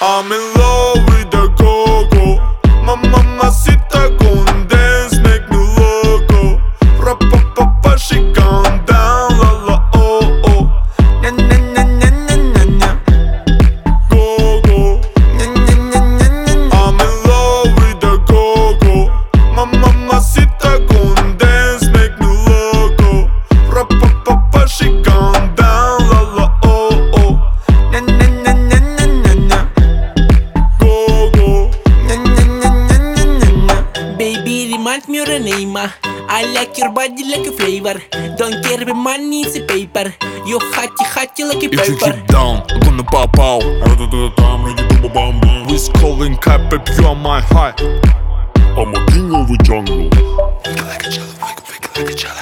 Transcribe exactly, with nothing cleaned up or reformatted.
I'm in love with the go-go. My mamacita gon' dance, make me loco. Ra-pa-pa-pa, she gone down, la-la, oh-oh. Nya-nya-nya-nya-nya-nya-nya. Go-go. Nya-nya-nya-nya-nya-nya. I'm in love with the go-go. My mamacita gon' dance, make me loco. Ra-pa-pa-pa, she gone down, la-la, oh-oh. Nya-nya-nya-nya-nya-nya-nya. Go-go. Nya-nya-nya-nya-nya-nya. Baby, remind me of a name. I like your body like a flavor. Don't care if money is a paper. You hotty hotty like a If you paper. keep down, I'm gonna pop out. Wiz calling cat, baby, you are my high. I'm a king of the jungle. Like a jello, like a jello.